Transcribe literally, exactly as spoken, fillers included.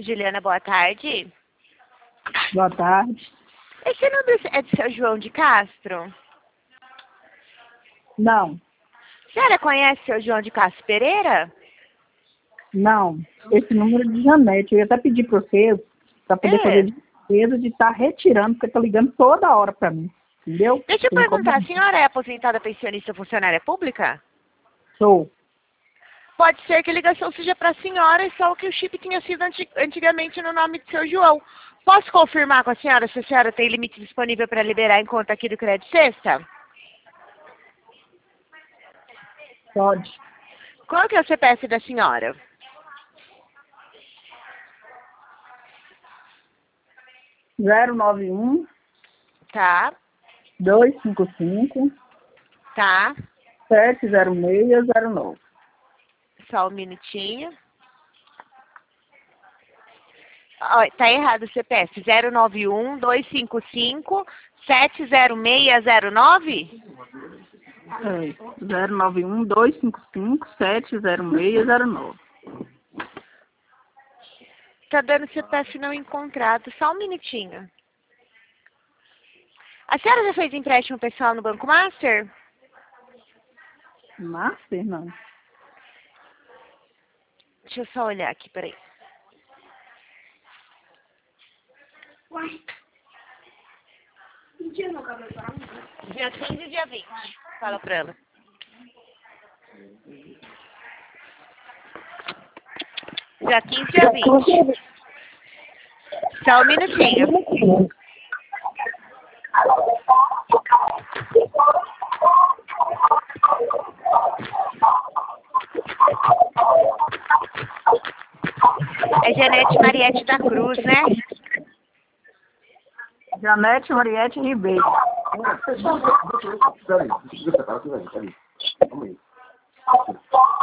Juliana, boa tarde. Boa tarde. Esse número é do seu João de Castro? Não, A senhora conhece o seu João de Castro Pereira? não. Esse número é de Janete. Eu ia até pedir para você, para poder É. fazer despesa de estar retirando, porque está ligando toda hora para mim. Entendeu? Deixa eu Tem como- perguntar, a senhora é aposentada, pensionista ou funcionária pública? Sou. Pode ser que a ligação seja para a senhora, só que o chip tinha sido anti- antigamente no nome do seu João. Posso confirmar com a senhora se a senhora tem limite disponível para liberar em conta aqui do Crédito Sexta? Pode. Qual que é o C P F da senhora? zero nove um, Tá, dois cinco cinco, tá. sete zero seis zero nove. Só um minutinho. Ó, tá errado o C P F. zero nove um, dois cinco cinco, sete zero seis zero nove? É, zero nove um, dois cinco cinco, sete zero seis zero nove. Tá dando C P F não encontrado. Só um minutinho. A senhora já fez empréstimo pessoal no Banco Master? Master, não. Deixa eu só olhar aqui, peraí. Uai. Que dia meu cabelo para Dia quinze e dia vinte. Fala pra ela. Dia quinze e dia vinte. Só um minutinho. É Janete Mariette da Cruz, né? Janete Mariette Ribeiro. Peraí, deixa eu separar aqui, velho. Peraí. Calma aí.